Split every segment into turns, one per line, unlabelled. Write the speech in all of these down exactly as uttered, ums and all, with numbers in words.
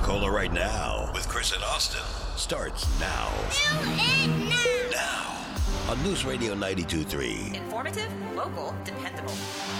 Pensacola right now with Chris and Austin starts now. Now on News Radio ninety-two point three.
Informative, local, dependable.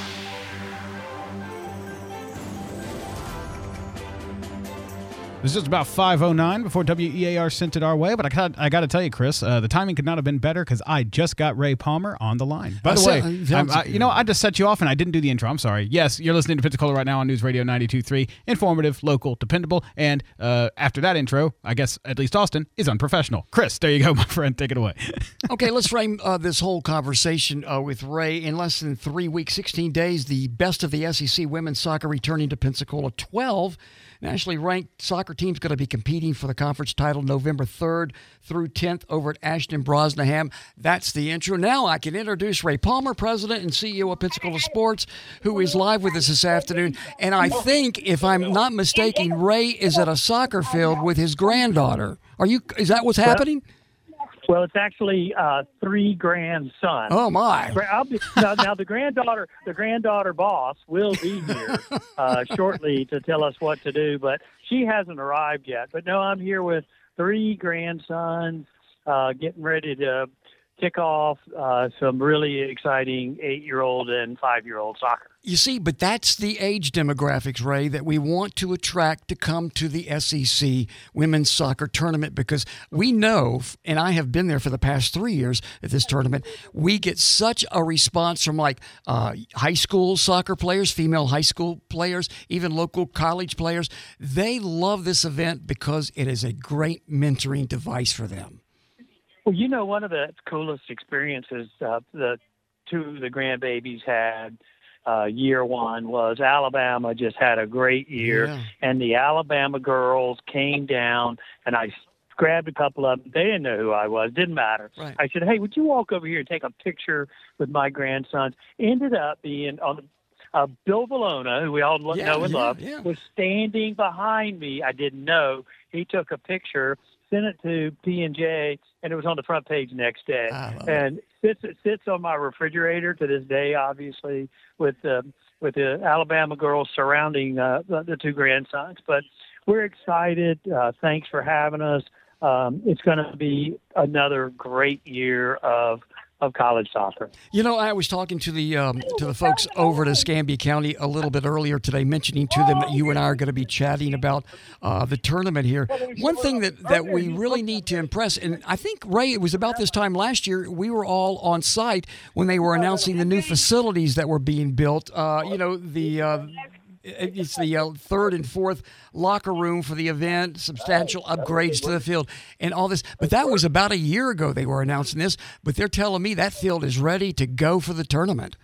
It was just about five oh nine before W E A R sent it our way, but I got, I got to tell you, Chris, uh, the timing could not have been better because I just got Ray Palmer on the line. By the way, I'm, I, you know, I just set you off and I didn't do the intro. I'm sorry. Yes, you're listening to Pensacola right now on News Radio ninety-two point three. Informative, local, dependable, and uh, after that intro, I guess at least Austin is unprofessional. Chris, there you go, my friend. Take it away.
Okay, let's frame uh, this whole conversation uh, with Ray. In less than three weeks, sixteen days, the best of the S E C women's soccer returning to Pensacola. twelve nationally ranked soccer teams going to be competing for the conference title November third through tenth over at Ashton Brosnahan. That's the intro. Now I can introduce Ray Palmer, president and C E O of Pensacola Sports, who is live with us this afternoon. And I think, if I'm not mistaken, Ray is at a soccer field with his granddaughter. Are you? Is that what's happening?
Well, it's actually uh, three grandsons.
Oh my!
I'll be, now, now the granddaughter, the granddaughter boss will be here uh, shortly to tell us what to do, but she hasn't arrived yet. But no, I'm here with three grandsons, uh, getting ready to kick off uh, some really exciting eight-year-old and five-year-old soccer.
You see, but that's the age demographics, Ray, that we want to attract to come to the S E C Women's Soccer Tournament, because we know, and I have been there for the past three years at this tournament, we get such a response from like uh, high school soccer players, female high school players, even local college players. They love this event because it is a great mentoring device for them.
Well, you know, one of the coolest experiences uh, the two of the grandbabies had uh, year one was Alabama just had a great year,
yeah.
and the Alabama girls came down, and I grabbed a couple of them. They didn't know who I was. Didn't matter.
Right.
I said, hey, would you walk over here and take a picture with my grandsons? Ended up being on the Uh, Bill Valona, who we all lo-
Yeah,
know and
yeah,
love,
yeah.
was standing behind me. I didn't know. He took a picture, sent it to P and J, and it was on the front page next day.
I love
And sits it sits on my refrigerator to this day, obviously, with uh, with the Alabama girls surrounding uh, the, the two grandsons. But we're excited. Uh, thanks for having us. Um, it's going to be another great year of of college soccer.
You know, I was talking to the um, to the folks over at Escambia County a little bit earlier today, mentioning to them that you and I are going to be chatting about uh, the tournament here. One thing that, that we really need to impress, and I think, Ray, it was about this time last year, we were all on site when they were announcing the new facilities that were being built. Uh, you know, the... Uh, It's the uh, third and fourth locker room for the event, substantial upgrades to the field, and all this. But that was about a year ago they were announcing this, but they're telling me that field is ready to go for the tournament.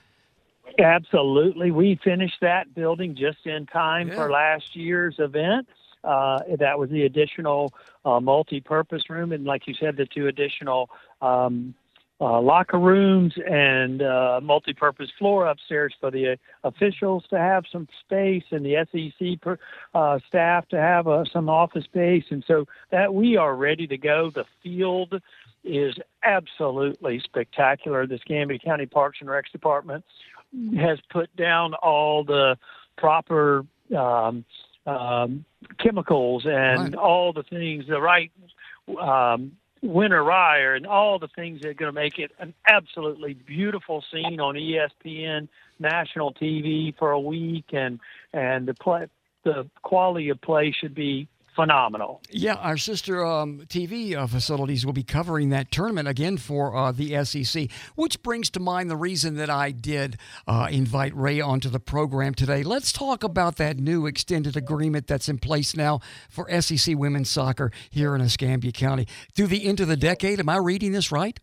Absolutely. We finished that building just in time
Yeah.
for last year's event. Uh, that was the additional uh, multi-purpose room, and like you said, the two additional um Uh, locker rooms and uh, multi-purpose floor upstairs for the uh, officials to have some space, and the S E C per, uh, staff to have uh, some office space. And so that we are ready to go. The field is absolutely spectacular. The Escambia County Parks and Recs Department has put down all the proper um, um, chemicals and
Right.
all the things, the right um, winter rye and all the things that are going to make it an absolutely beautiful scene on E S P N national T V for a week, and and the play, the quality of play should be phenomenal.
Yeah, our sister um, T V uh, facilities will be covering that tournament again for uh, the S E C, which brings to mind the reason that I did uh, invite Ray onto the program today. Let's talk about that new extended agreement that's in place now for S E C women's soccer here in Escambia County through the end of the decade. Am I reading this right?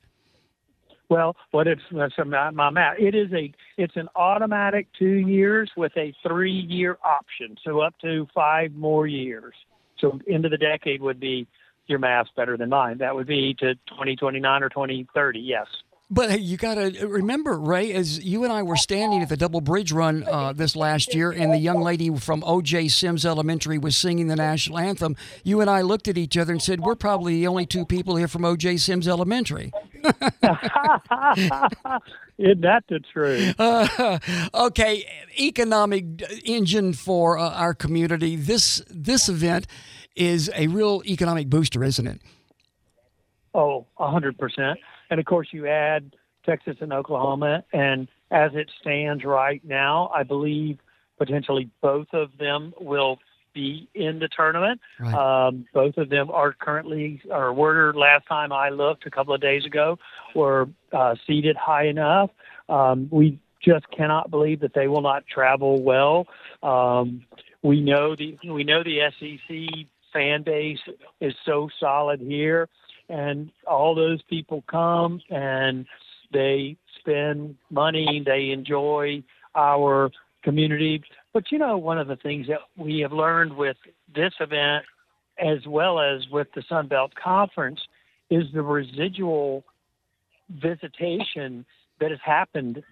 Well, what it's that's my, my math. It is a it's an automatic two years with a three year option, so up to five more years. So end of the decade would be, your math's better than mine. That would be to twenty twenty-nine or twenty thirty, yes.
But hey, you got to remember, Ray, as you and I were standing at the Double Bridge Run uh, this last year, and the young lady from O J Sims Elementary was singing the national anthem, you and I looked at each other and said, we're probably the only two people here from O J Sims Elementary.
Isn't that the truth?
Uh, okay, economic engine for uh, our community. This this event is a real economic booster, isn't it?
Oh, one hundred percent. And, of course, you add Texas and Oklahoma, and as it stands right now, I believe potentially both of them will be in the tournament.
Right.
Um, both of them are currently, or were last time I looked a couple of days ago, were uh, seated high enough. Um, we just cannot believe that they will not travel well. Um, we know the we know the S E C fan base is so solid here, and all those people come and they spend money, they enjoy our community. But, you know, one of the things that we have learned with this event, as well as with the Sun Belt Conference, is the residual visitation that has happened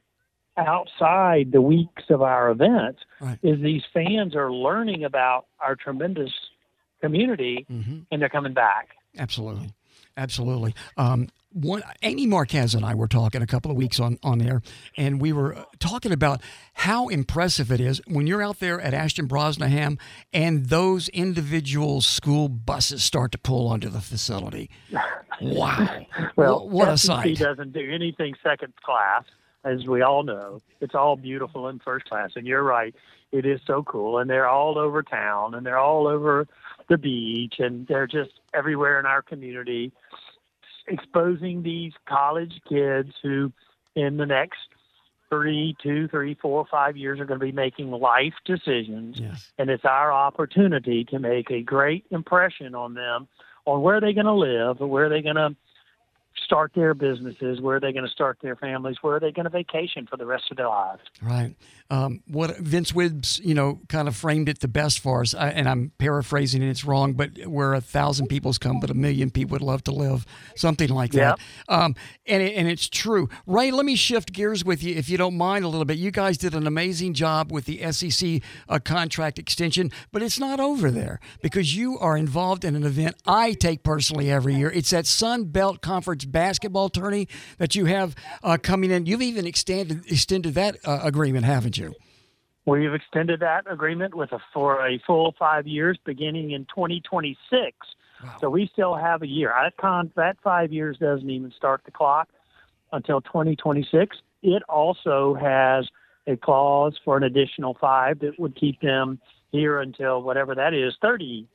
outside the weeks of our events.
Right.
Is these fans are learning about our tremendous community, mm-hmm. and they're coming back.
Absolutely. Absolutely. Um, one, Amy Marquez and I were talking a couple of weeks on, on air, and we were talking about how impressive it is when you're out there at Ashton Brosnahan and those individual school buses start to pull onto the facility. Wow.
Well,
what a
S E C
sight.
Doesn't do anything second class, as we all know. It's all beautiful in first class, and you're right. It is so cool, and they're all over town, and they're all over the beach, and they're just everywhere in our community, exposing these college kids who in the next three, two, three, four, five years are going to be making life decisions.
Yes.
And it's our opportunity to make a great impression on them on where they're going to live, where they're going to start their businesses, where are they going to start their families, where are they going to vacation for the rest of their lives.
Right. Um, what Vince Wibbs, you know, kind of framed it the best for us, I, and I'm paraphrasing and it's wrong, but where a thousand people's come, but a million people would love to live, something like that. Yep. Um, and, it, and it's true. Ray, let me shift gears with you, if you don't mind a little bit. You guys did an amazing job with the S E C uh, contract extension, but it's not over there because you are involved in an event I take personally every year. It's that Sun Belt Conference basketball tourney that you have uh, coming in. You've even extended extended that uh, agreement, haven't you?
We've extended that agreement with a, for a full five years, beginning in twenty twenty-six. Wow. So we still have a year. That, con, that five years doesn't even start the clock until twenty twenty-six. It also has a clause for an additional five that would keep them here until whatever that is, thirty.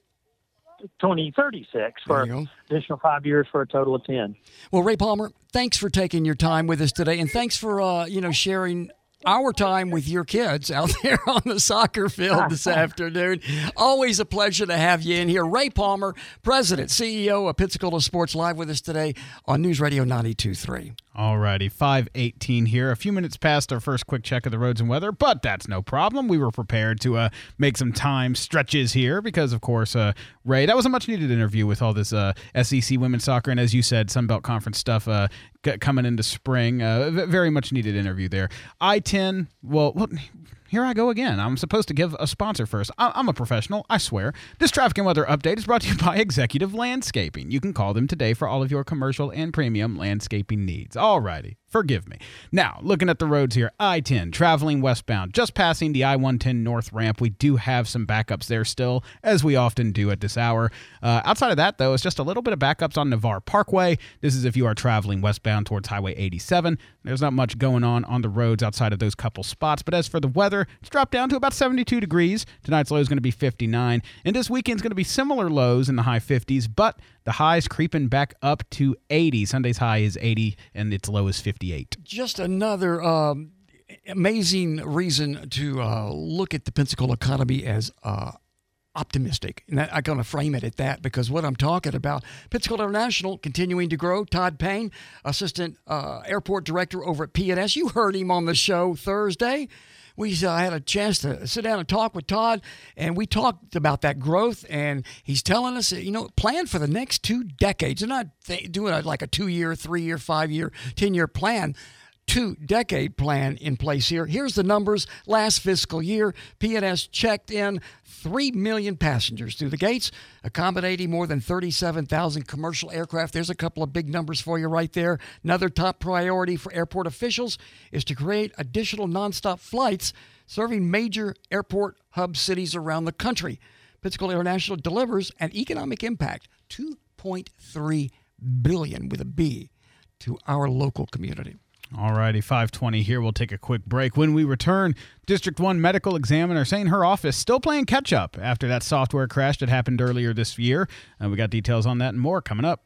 twenty thirty-six for additional five years for a total of ten.
Well, Ray Palmer, thanks for taking your time with us today, and thanks for uh, you know sharing our time with your kids out there on the soccer field this afternoon. Always a pleasure to have you in here. Ray Palmer, President, C E O of Pensacola Sports Live with us today on News Radio ninety-two point three.
All righty, five eighteen here. A few minutes past our first quick check of the roads and weather, but that's no problem. We were prepared to uh, make some time stretches here because, of course, uh, Ray, that was a much-needed interview with all this uh, S E C women's soccer and, as you said, Sun Belt Conference stuff uh, g- coming into spring. Uh, very much-needed interview there. I ten, well, well, here I go again. I'm supposed to give a sponsor first. I- I'm a professional, I swear. This traffic and weather update is brought to you by Executive Landscaping. You can call them today for all of your commercial and premium landscaping needs. Alrighty, forgive me. Now, looking at the roads here, I ten, traveling westbound, just passing the I one ten north ramp. We do have some backups there still, as we often do at this hour. Uh, outside of that, though, it's just a little bit of backups on Navarre Parkway. This is if you are traveling westbound towards Highway eighty-seven. There's not much going on on the roads outside of those couple spots, but as for the weather, it's dropped down to about seventy-two degrees. Tonight's low is going to be fifty-nine, and this weekend's going to be similar lows in the high fifties, but the high's creeping back up to eighty. Sunday's high is eighty, and its low is fifty-eight.
Just another um, amazing reason to uh, look at the Pensacola economy as uh, optimistic. And that, I'm going to frame it at that because what I'm talking about, Pensacola International continuing to grow. Todd Payne, Assistant uh, Airport Director over at P N S. You heard him on the show Thursday. We uh, had a chance to sit down and talk with Todd, and we talked about that growth, and he's telling us, you know, plan for the next two decades. They're not th- doing a, like a two-year, three-year, five-year, ten-year plan. Two-decade plan in place here. Here's the numbers. Last fiscal year, P N S checked in three million passengers through the gates, accommodating more than thirty-seven thousand commercial aircraft. There's a couple of big numbers for you right there. Another top priority for airport officials is to create additional nonstop flights serving major airport hub cities around the country. Pensacola International delivers an economic impact, two point three billion dollars with a B, to our local community.
All righty, five twenty here. We'll take a quick break. When we return, District one medical examiner saying her office still playing catch-up after that software crash that happened earlier this year. And we got details on that and more coming up.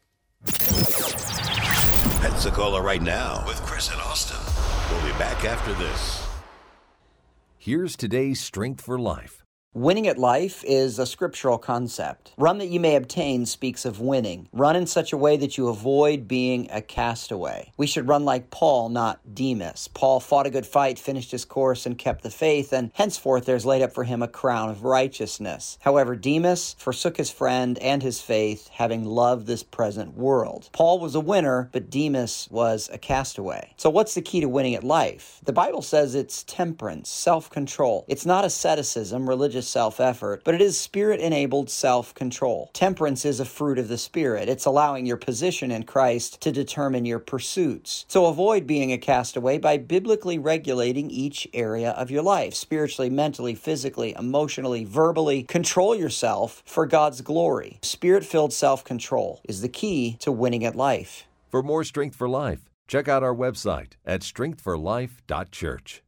Pensacola Right Now with Chris and Austin. We'll be back after this.
Here's today's Strength for Life.
Winning at life is a scriptural concept. Run that you may obtain speaks of winning. Run in such a way that you avoid being a castaway. We should run like Paul, not Demas. Paul fought a good fight, finished his course, and kept the faith, and henceforth there's laid up for him a crown of righteousness. However, Demas forsook his friend and his faith, having loved this present world. Paul was a winner, but Demas was a castaway. So what's the key to winning at life? The Bible says it's temperance, self-control. It's not asceticism, religious self-effort, but it is Spirit-enabled self-control. Temperance is a fruit of the Spirit. It's allowing your position in Christ to determine your pursuits. So avoid being a castaway by biblically regulating each area of your life, spiritually, mentally, physically, emotionally, verbally. Control yourself for God's glory. Spirit-filled self-control is the key to winning at life.
For more Strength for Life, check out our website at strength for life dot church.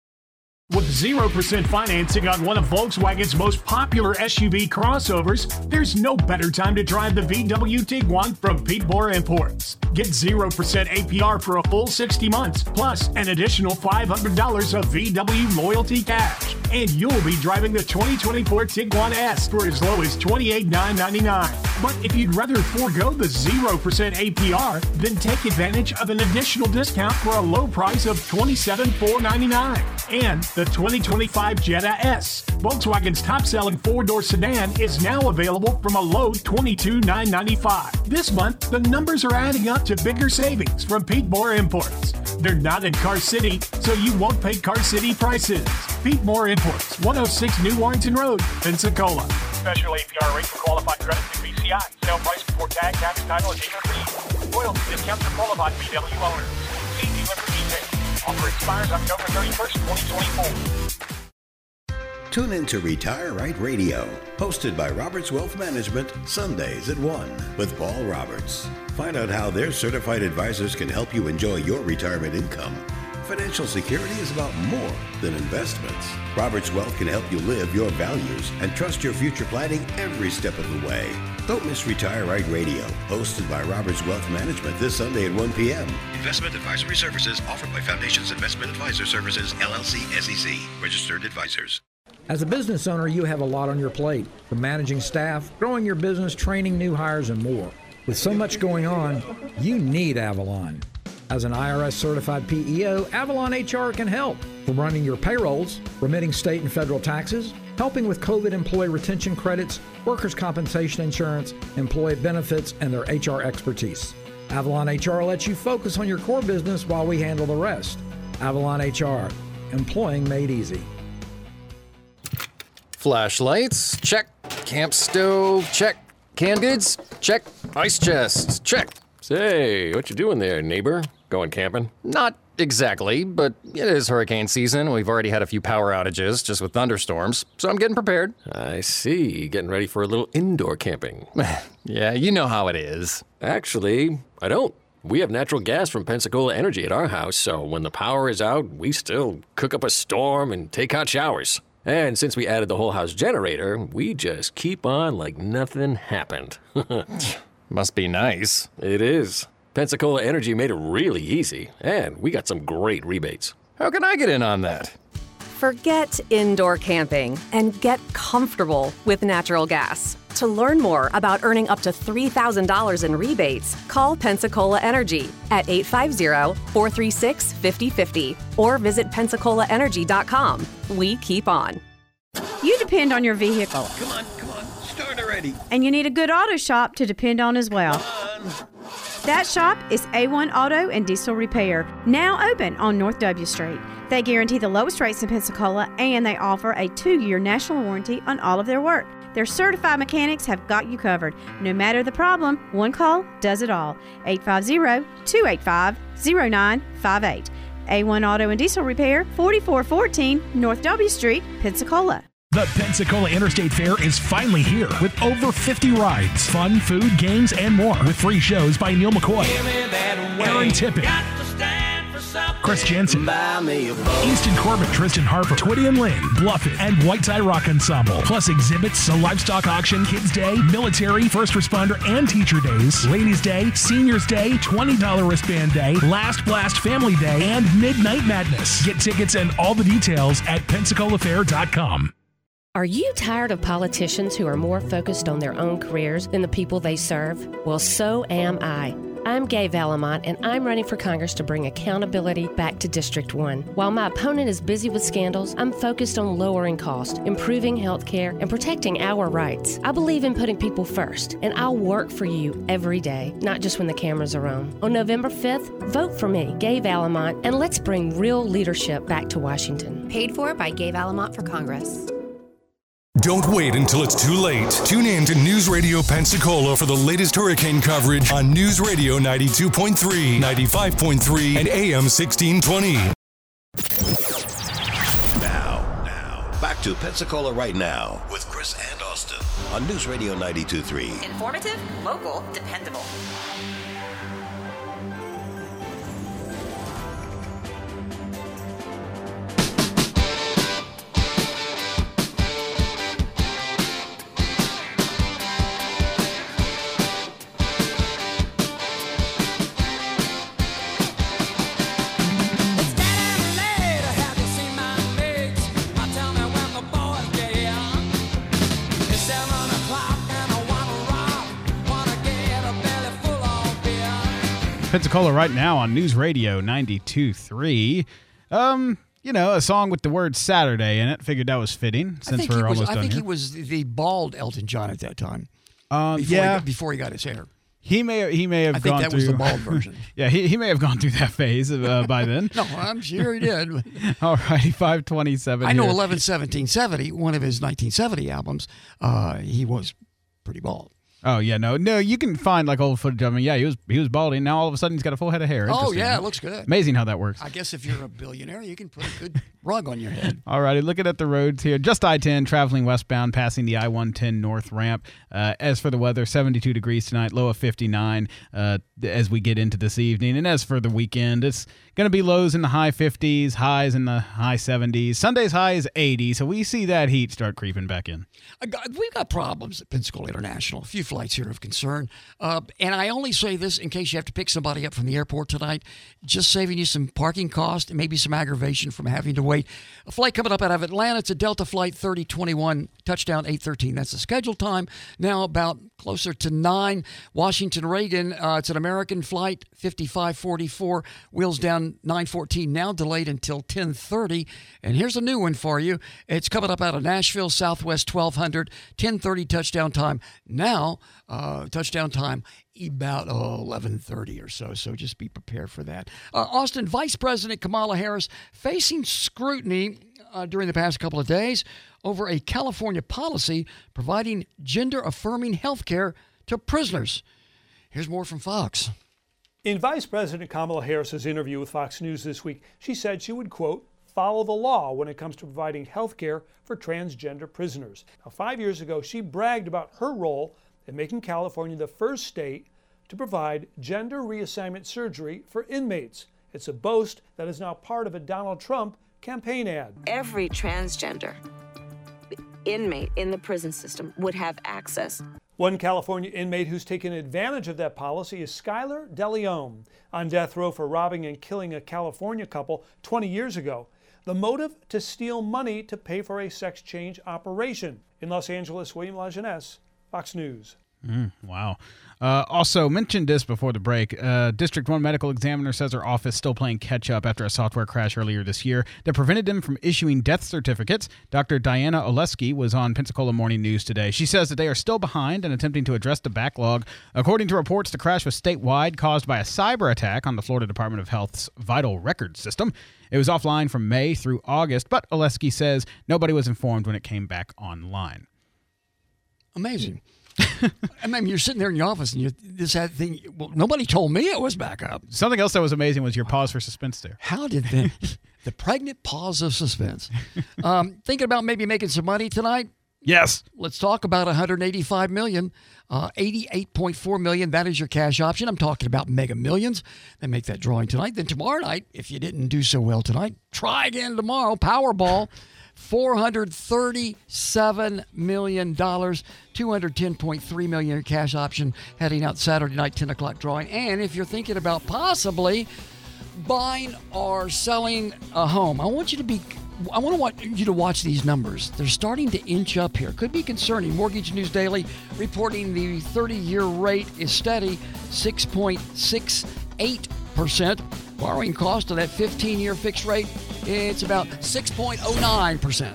With zero percent financing on one of Volkswagen's most popular S U V crossovers, there's no better time to drive the V W Tiguan from Pete Boer Imports. Get zero percent A P R for a full sixty months, plus an additional five hundred dollars of V W loyalty cash. And you'll be driving the twenty twenty-four Tiguan S for as low as twenty-eight thousand nine hundred ninety-nine dollars. But if you'd rather forego the zero percent A P R, then take advantage of an additional discount for a low price of twenty-seven thousand four hundred ninety-nine dollars. And the twenty twenty-five Jetta S, Volkswagen's top-selling four-door sedan, is now available from a low twenty-two thousand nine hundred ninety-five dollars. This month, the numbers are adding up to bigger savings from Pete Boer Imports. They're not in Car City, so you won't pay Car City prices. Pete Boer Imports, one oh six New Warrington Road, Pensacola. Special A P R rate for qualified credit through B C I. Sale price before tag, tax, title, and dealer fee. Royalty discounts for qualified V W owners. See dealer for details. Offer expires October thirty-first, twenty twenty-four.
Tune in to Retire Right Radio, hosted by Roberts Wealth Management, Sundays at one with Paul Roberts. Find out how their certified advisors can help you enjoy your retirement income. Financial security is about more than investments. Roberts Wealth can help you live your values and trust your future planning every step of the way. Don't miss Retire Right Radio, hosted by Roberts Wealth Management this Sunday at one p.m. Investment advisory services offered by Foundations Investment Advisor Services, L L C, S E C, registered advisors.
As a business owner, you have a lot on your plate, from managing staff, growing your business, training new hires, and more. With so much going on, you need Avalon. As an I R S-certified P E O, Avalon H R can help. From running your payrolls, remitting state and federal taxes, helping with COVID employee retention credits, workers' compensation insurance, employee benefits, and their H R expertise. Avalon H R lets you focus on your core business while we handle the rest. Avalon H R, employing made easy.
Flashlights, check. Camp stove, check. Canned goods, check. Ice chest, check.
Say, what you doing there, neighbor? Going camping?
Not exactly, but it is hurricane season. We've already had a few power outages just with thunderstorms, so I'm getting prepared.
I see. Getting ready for a little indoor camping.
Yeah, you know how it is.
Actually, I don't. We have natural gas from Pensacola Energy at our house, so when the power is out, we still cook up a storm and take hot showers. And since we added the whole house generator, we just keep on like nothing happened.
Must be nice.
It is. Pensacola Energy made it really easy, and we got some great rebates.
How can I get in on that?
Forget indoor camping and get comfortable with natural gas. To learn more about earning up to three thousand dollars in rebates, call Pensacola Energy at eight five zero, four three six, five zero five zero or visit pensacola energy dot com. We keep on.
You depend on your vehicle.
Come on, come on, start already.
And you need a good auto shop to depend on as well. That shop is A one Auto and Diesel Repair, now open on North W Street. They guarantee the lowest rates in Pensacola, and they offer a two-year national warranty on all of their work. Their certified mechanics have got you covered. No matter the problem, one call does it all. eight five zero, two eight five, zero nine five eight. A one Auto and Diesel Repair, forty-four fourteen North W Street, Pensacola.
The Pensacola Interstate Fair is finally here with over fifty rides, fun, food, games, and more with free shows by Neil McCoy, Aaron Tippett, Chris Jensen, Easton Corbett, Tristan Harper, Twitty and Lynn, Bluffett, and Whiteside Rock Ensemble. Plus exhibits, a livestock auction, Kids Day, military, first responder, and teacher days, Ladies Day, Seniors Day, twenty dollars wristband day, Last Blast Family Day, and Midnight Madness. Get tickets and all the details at pensacola fair dot com.
Are you tired of politicians who are more focused on their own careers than the people they serve? Well, so am I. I'm Gay Valamont, and I'm running for Congress to bring accountability back to District one. While my opponent is busy with scandals, I'm focused on lowering costs, improving health care, and protecting our rights. I believe in putting people first, and I'll work for you every day, not just when the cameras are on. On November fifth, vote for me, Gay Valamont, and let's bring real leadership back to Washington.
Paid for by Gay Valamont for Congress.
Don't wait until it's too late. Tune in to News Radio Pensacola for the latest hurricane coverage on News Radio ninety-two point three, ninety-five point three, and A M sixteen twenty.
Now, now, back to Pensacola Right Now with Chris and Austin on News Radio ninety-two point three.
Informative, local, dependable.
Pensacola Right Now on News Radio ninety-two point three. Um, you know, a song with the word Saturday in it. Figured that was fitting since we're
was,
almost
I
done
think
here.
he was the bald Elton John at that time.
Um,
before
yeah.
He got, before he got his hair.
He may he may have
I
gone
think that
through
was the bald version.
Yeah, he, he may have gone through that phase uh, by then.
No, I'm sure he did.
All righty, five twenty-seven.
I know
here.
eleven seventeen seventy, one of his nineteen seventy albums, uh, he was pretty bald.
Oh yeah, no, no. You can find like old footage. I mean, yeah, he was he was balding. Now all of a sudden he's got a full head of hair.
Oh yeah, it looks good.
Amazing how that works.
I guess if you're a billionaire, you can put a good rug on your head.
All righty, looking at the roads here. Just I ten traveling westbound, passing the I one ten north ramp. Uh, as for the weather, seventy-two degrees tonight, low of fifty-nine uh, as we get into this evening. And as for the weekend, it's going to be lows in the high fifties, highs in the high seventies. Sunday's high is eighty, so we see that heat start creeping back in.
We've got problems at Pensacola International. A few flights here of concern. Uh, and I only say this in case you have to pick somebody up from the airport tonight, just saving you some parking cost and maybe some aggravation from having to wait. A flight coming up out of Atlanta, it's a Delta Flight thirty twenty-one, touchdown eight thirteen. That's the scheduled time. Now about closer to nine. Washington Reagan, uh, it's an American flight, fifty-five forty-four, wheels down nine fourteen, now delayed until ten thirty. And here's a new one for you. It's coming up out of Nashville, Southwest twelve hundred, ten thirty touchdown time. Now, uh, touchdown time about oh, eleven thirty or so, so just be prepared for that. Uh, Austin, Vice President Kamala Harris facing scrutiny uh, during the past couple of days over a California policy providing gender-affirming health care to prisoners. Here's more from Fox.
In Vice President Kamala Harris's interview with Fox News this week, she said she would, quote, follow the law when it comes to providing health care for transgender prisoners. Now, five years ago, she bragged about her role in making California the first state to provide gender reassignment surgery for inmates. It's a boast that is now part of a Donald Trump campaign ad.
Every transgender inmate in the prison system would have access.
One California inmate who's taken advantage of that policy is Skylar DeLeon, on death row for robbing and killing a California couple twenty years ago. The motive, to steal money to pay for a sex change operation. In Los Angeles, William Lajeunesse, Fox News.
Mm, wow. Uh, also, mentioned this before the break. Uh, District one medical examiner says her office still playing catch-up after a software crash earlier this year that prevented them from issuing death certificates. Doctor Diana Oleski was on Pensacola Morning News today. She says that they are still behind and attempting to address the backlog. According to reports, the crash was statewide, caused by a cyber attack on the Florida Department of Health's vital records system. It was offline from May through August, but Oleski says nobody was informed when it came back online.
Amazing. I mean, you're sitting there in your office and you this that thing. Well, nobody told me it was back up.
Something else that was amazing was your pause for suspense there.
How did the, the pregnant pause of suspense? Um, thinking about maybe making some money tonight?
Yes.
Let's talk about one hundred eighty-five million dollars. Uh, eighty-eight point four million dollars, that is your cash option. I'm talking about Mega Millions. They make that drawing tonight. Then tomorrow night, if you didn't do so well tonight, try again tomorrow. Powerball, four hundred thirty-seven million dollars, two hundred ten point three million dollars cash option heading out Saturday night, ten o'clock drawing. And if you're thinking about possibly buying or selling a home, I want you to be I want to want you to watch these numbers. They're starting to inch up here. Could be concerning. Mortgage News Daily reporting the thirty-year rate is steady, six point six eight percent. Borrowing cost of that fifteen-year fixed rate, it's about six point oh nine percent.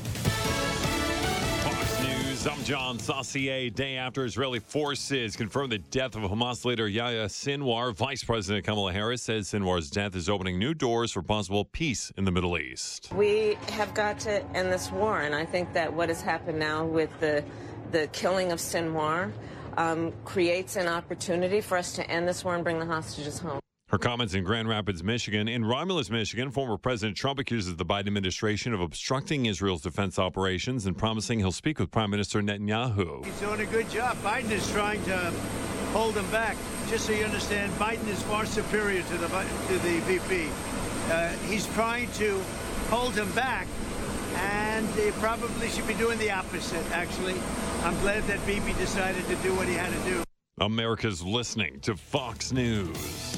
I'm John Saucier. Day after Israeli forces confirmed the death of Hamas leader Yahya Sinwar, Vice President Kamala Harris says Sinwar's death is opening new doors for possible peace in the Middle East.
We have got to end this war, and I think that what has happened now with the the killing of Sinwar um, creates an opportunity for us to end this war and bring the hostages home.
Her comments in Grand Rapids, Michigan. In Romulus, Michigan, former President Trump accuses the Biden administration of obstructing Israel's defense operations and promising he'll speak with Prime Minister Netanyahu.
He's doing a good job. Biden is trying to hold him back. Just so you understand, Biden is far superior to the to the V P. Uh, he's trying to hold him back, and he probably should be doing the opposite, actually. I'm glad that Bibi decided to do what he had to do.
America's listening to Fox News.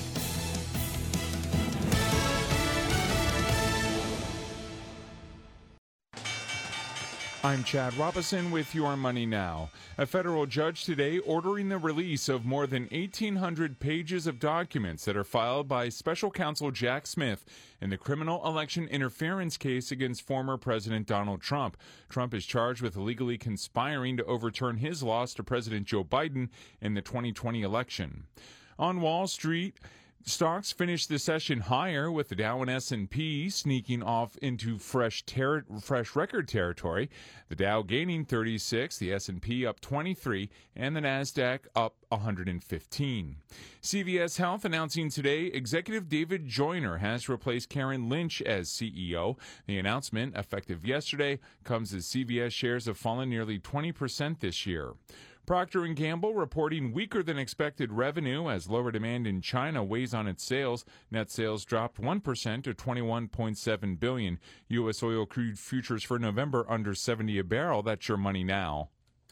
I'm Chad Robinson with Your Money Now. A federal judge today ordering the release of more than eighteen hundred pages of documents that are filed by special counsel Jack Smith in the criminal election interference case against former President Donald Trump. Trump is charged with illegally conspiring to overturn his loss to President Joe Biden in the twenty twenty election. On Wall Street, stocks finished the session higher, with the Dow and S and P sneaking off into fresh ter- fresh record territory. The Dow gaining thirty-six, the S and P up twenty-three, and the Nasdaq up one hundred fifteen. C V S Health announcing today Executive David Joyner has replaced Karen Lynch as C E O. The announcement, effective yesterday, comes as C V S shares have fallen nearly twenty percent this year. Procter and Gamble reporting weaker than expected revenue as lower demand in China weighs on its sales. Net sales dropped one percent to twenty-one point seven billion dollars. U S oil crude futures for November under seventy a barrel. That's Your Money Now.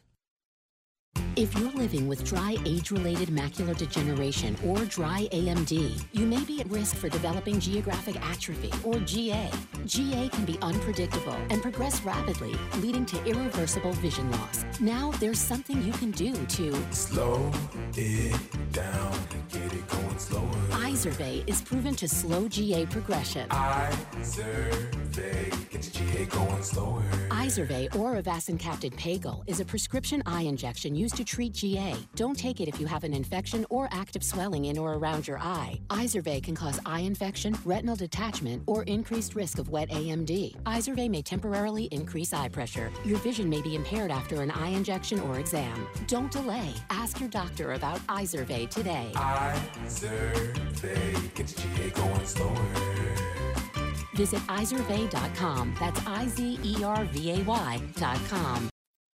If you're living with dry age-related macular degeneration or dry A M D, you may be at risk for developing geographic atrophy or G A. G A can be unpredictable and progress rapidly, leading to irreversible vision loss. Now there's something you can do to
slow it down, get it going slower.
Izervay is proven to slow G A progression.
Izervay, get your G A going slower.
Izervay or avacincaptad pagel is a prescription eye injection used to treat G A. Don't take it if you have an infection or active swelling in or around your eye. Izervay can cause eye infection, retinal detachment, or increased risk of wet A M D. Izervay may temporarily increase eye pressure. Your vision may be impaired after an eye injection or exam. Don't delay. Ask your doctor about Izervay today.
Izervay, get your G A going slower.
Visit izervay dot com. That's I Z E R V A Y dot com.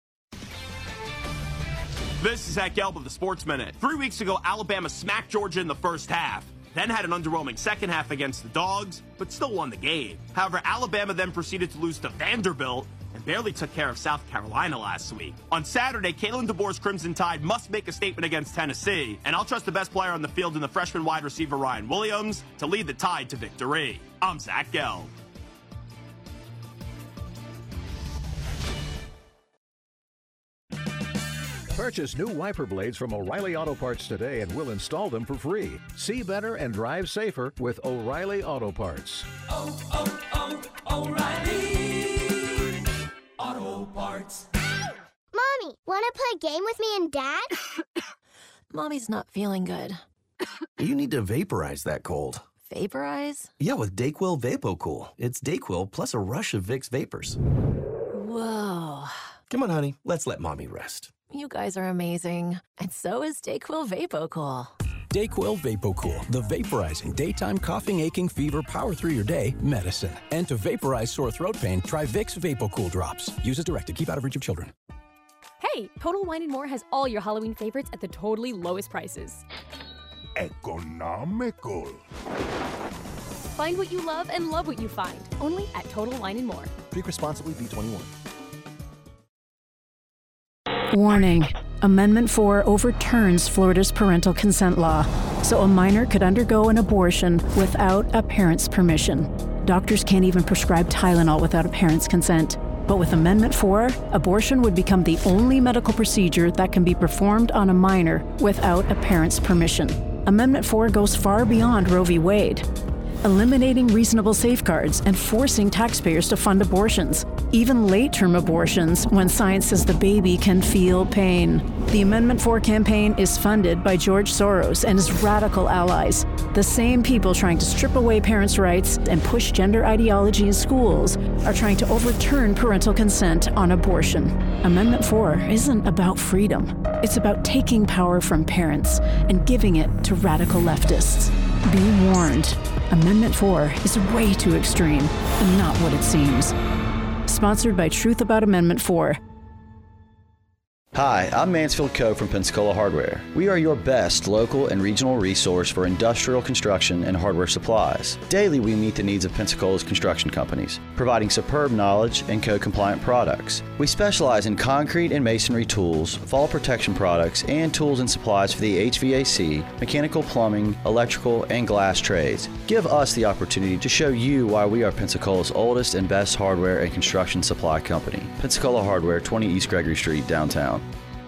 This is Zach Gelb of the Sports Minute. Three weeks ago, Alabama smacked Georgia in the first half, then had an underwhelming second half against the Dogs, but still won the game. However, Alabama then proceeded to lose to Vanderbilt and barely took care of South Carolina last week. On Saturday, Kalen DeBoer's Crimson Tide must make a statement against Tennessee, and I'll trust the best player on the field in the freshman wide receiver Ryan Williams to lead the Tide to victory. I'm Zach Gelb.
Purchase new wiper blades from O'Reilly Auto Parts today and we'll install them for free. See better and drive safer with O'Reilly Auto Parts.
Oh, oh, oh, O'Reilly Auto Parts.
Mommy, want to play a game with me and Dad?
Mommy's not feeling good.
You need to vaporize that cold.
Vaporize?
Yeah, with DayQuil VapoCool. It's DayQuil plus a rush of Vicks vapors.
Whoa.
Come on, honey. Let's let Mommy rest.
You guys are amazing. And so is Dayquil VapoCool.
Dayquil VapoCool, the vaporizing daytime coughing, aching, fever, power through your day medicine. And to vaporize sore throat pain, try Vicks VapoCool drops. Use as directed. Keep out of reach of children.
Hey, Total Wine and More has all your Halloween favorites at the totally lowest prices.
Economical.
Find what you love and love what you find. Only at Total Wine and More.
Drink responsibly. B twenty-one.
Warning. Amendment four overturns Florida's parental consent law, so a minor could undergo an abortion without a parent's permission. Doctors can't even prescribe Tylenol without a parent's consent. But with Amendment four, abortion would become the only medical procedure that can be performed on a minor without a parent's permission. Amendment four goes far beyond Roe v. Wade, eliminating reasonable safeguards and forcing taxpayers to fund abortions, even late-term abortions when science says the baby can feel pain. The Amendment four campaign is funded by George Soros and his radical allies, the same people trying to strip away parents' rights and push gender ideology in schools are trying to overturn parental consent on abortion. Amendment four isn't about freedom. It's about taking power from parents and giving it to radical leftists. Be warned. Amendment four is way too extreme and not what it seems. Sponsored by Truth About Amendment four.
Hi, I'm Mansfield Coe from Pensacola Hardware. We are your best local and regional resource for industrial construction and hardware supplies. Daily, we meet the needs of Pensacola's construction companies, providing superb knowledge and code-compliant products. We specialize in concrete and masonry tools, fall protection products, and tools and supplies for the H V A C, mechanical, plumbing, electrical, and glass trades. Give us the opportunity to show you why we are Pensacola's oldest and best hardware and construction supply company. Pensacola Hardware, twenty East Gregory Street, downtown.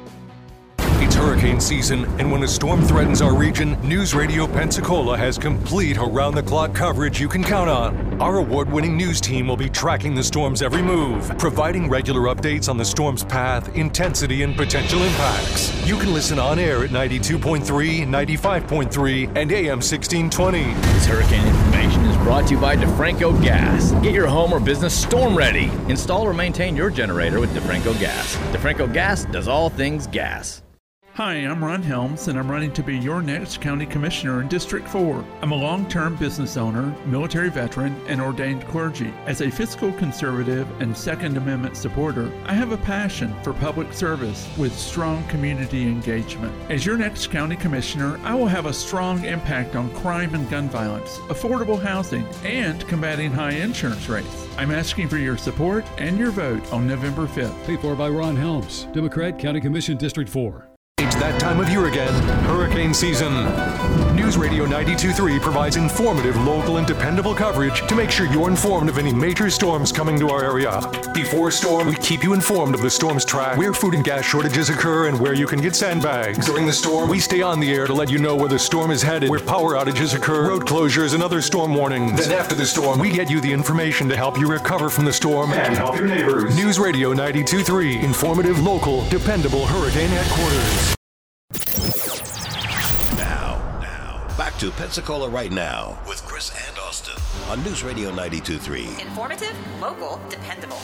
It's hurricane season, and when a storm threatens our region, News Radio Pensacola has complete around-the-clock coverage you can count on. Our award-winning news team will be tracking the storm's every move, providing regular updates on the storm's path, intensity, and potential impacts. You can listen on air at ninety-two point three, ninety-five point three, and A M sixteen twenty.
This hurricane information is brought to you by DeFranco Gas. Get your home or business storm ready. Install or maintain your generator with DeFranco Gas. DeFranco Gas does all things gas.
Hi, I'm Ron Helms, and I'm running to be your next county commissioner in District four. I'm a long-term business owner, military veteran, and ordained clergy. As a fiscal conservative and Second Amendment supporter, I have a passion for public service with strong community engagement. As your next county commissioner, I will have a strong impact on crime and gun violence, affordable housing, and combating high insurance rates. I'm asking for your support and your vote on November fifth.
Paid for by Ron Helms, Democrat, County Commission, District four.
It's that time of year again, hurricane season. News Radio ninety-two point three provides informative, local, and dependable coverage to make sure you're informed of any major storms coming to our area. Before a storm, we keep you informed of the storm's track, where food and gas shortages occur, and where you can get sandbags. During the storm, we stay on the air to let you know where the storm is headed, where power outages occur, road closures, and other storm warnings. Then after the storm, we get you the information to help you recover from the storm and help your neighbors. News Radio ninety-two point three, informative, local, dependable hurricane headquarters.
Now, now, back to Pensacola Right Now with Chris and Austin on News Radio ninety-two point three.
Informative, local, dependable.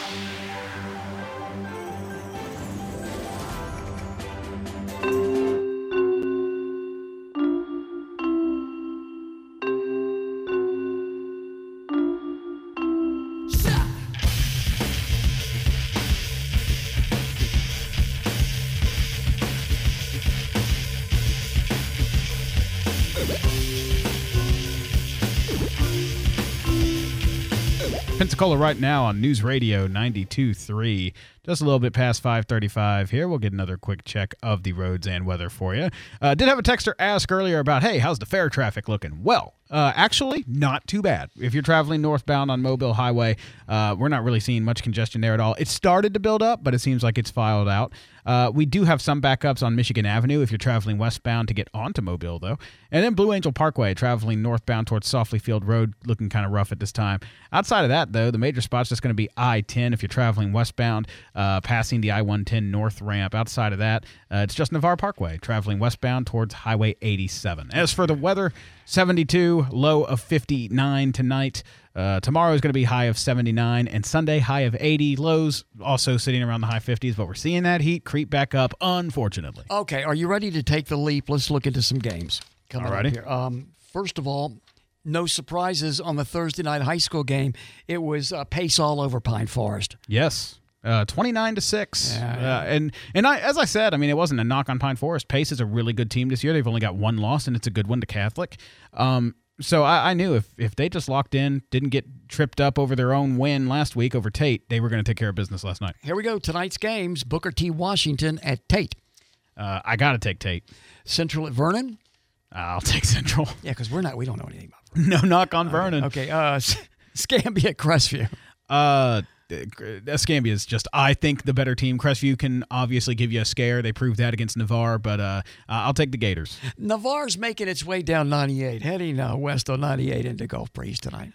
Pensacola Right Now on News Radio ninety-two point three. Just a little bit past five thirty-five here. We'll get another quick check of the roads and weather for you. Uh, did have a texter ask earlier about, hey, how's the fair traffic looking? Well, uh, actually, not too bad. If you're traveling northbound on Mobile Highway, uh, we're not really seeing much congestion there at all. It started to build up, but it seems like it's filed out. Uh, we do have some backups on Michigan Avenue if you're traveling westbound to get onto Mobile, though. And then Blue Angel Parkway, traveling northbound towards Softly Field Road, looking kind of rough at this time. Outside of that, though, the major spot's just going to be I ten if you're traveling westbound. uh, passing the I one ten North ramp. Outside of that, uh, it's just Navarre Parkway, traveling westbound towards Highway eighty-seven. As for the weather, seventy-two, low of fifty-nine tonight. Uh, tomorrow is going to be high of seventy-nine, and Sunday high of eighty. Lows also sitting around the high fifties, but we're seeing that heat creep back up, unfortunately.
Okay, are you ready to take the leap? Let's look into some games coming
Alrighty.
up here. Um, first of all, no surprises on the Thursday night high school game. It was uh, pace all over Pine Forest.
Yes. Uh, twenty-nine to six,
Yeah, yeah.
Uh, and and I, as I said, I mean, it wasn't a knock on Pine Forest. Pace is a really good team this year. They've only got one loss, and it's a good one to Catholic. Um, so I, I knew if if they just locked in, didn't get tripped up over their own win last week over Tate, they were going to take care of business last night.
Here we go. Tonight's games: Booker T. Washington at Tate.
Uh, I got to take Tate.
Central at Vernon.
I'll take Central.
Yeah, because we're not. We don't know anything about.
No knock on Vernon.
Okay. Uh, Scambia at Crestview.
Uh. Escambia is just, I think, the better team. Crestview can obviously give you a scare. They proved that against Navarre, but uh, I'll take the Gators.
Navarre's making its way down ninety-eight, heading uh, west on ninety-eight into Gulf Breeze tonight.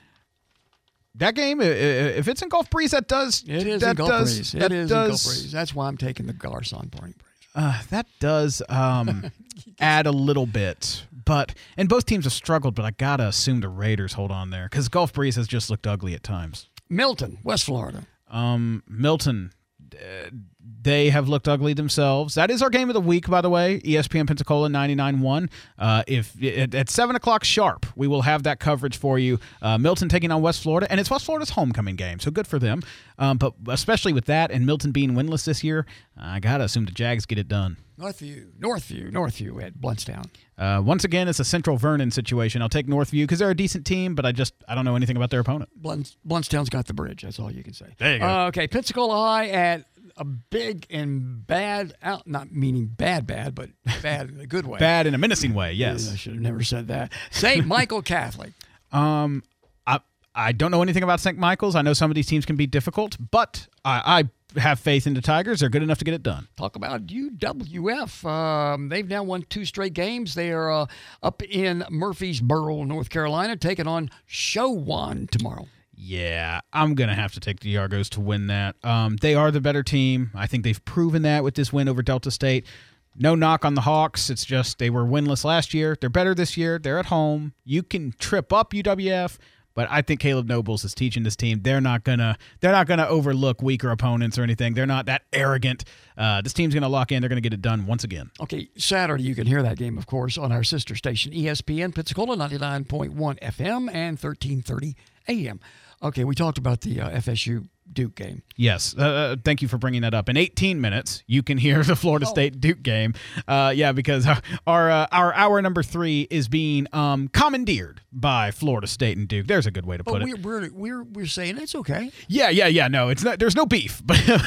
That game, if it's in Gulf Breeze, that does.
It is
that
in Gulf
does,
Breeze. It
that
is
does,
in Gulf Breeze. That's why I'm taking the Garcon Point Breeze.
Uh, that does um, add a little bit. But and both teams have struggled, but I got to assume the Raiders hold on there because Gulf Breeze has just looked ugly at times.
Milton, West Florida.
Um, Milton, uh, they have looked ugly themselves. That is our game of the week, by the way. E S P N Pensacola ninety-nine one. Uh, if at, at seven o'clock sharp, we will have that coverage for you. Uh, Milton taking on West Florida, and it's West Florida's homecoming game, so good for them. Um, but especially with that and Milton being winless this year, I gotta assume the Jags get it done.
Northview, Northview, Northview at Bluntstown.
Uh, once again, it's a Central Vernon situation. I'll take Northview because they're a decent team, but I just I don't know anything about their opponent.
Blunt, Bluntstown's got the bridge. That's all you can say.
There you go.
Uh, okay, Pensacola High at a big and bad out, not meaning bad, bad, but bad in a good way.
Bad in a menacing way, yes.
I should have never said that. Saint Michael Catholic.
Um, I I don't know anything about Saint Michael's. I know some of these teams can be difficult, but I, I have faith in the Tigers. They're good enough to get it done.
Talk about U W F. Um, they've now won two straight games. They are uh, up in Murfreesboro, North Carolina, taking on Showan tomorrow.
Yeah, I'm going to have to take the Argos to win that. Um, they are the better team. I think they've proven that with this win over Delta State. No knock on the Hawks. It's just they were winless last year. They're better this year. They're at home. You can trip up U W F, but I think Caleb Nobles is teaching this team. They're not gonna. They're not gonna overlook weaker opponents or anything. They're not that arrogant. Uh, this team's gonna lock in. They're gonna get it done once again.
Okay, Saturday you can hear that game, of course, on our sister station E S P N Pensacola ninety-nine point one F M and thirteen thirty A M. Okay, we talked about the uh, F S U Duke game.
Yes. Uh, thank you for bringing that up. In eighteen minutes, you can hear the Florida oh. State Duke game. Uh, yeah, because our our, uh, our hour number three is being um, commandeered by Florida State and Duke. There's a good way to
but
put
we're,
it.
We're we're we're saying it's okay.
Yeah, yeah, yeah. No, it's not. There's no beef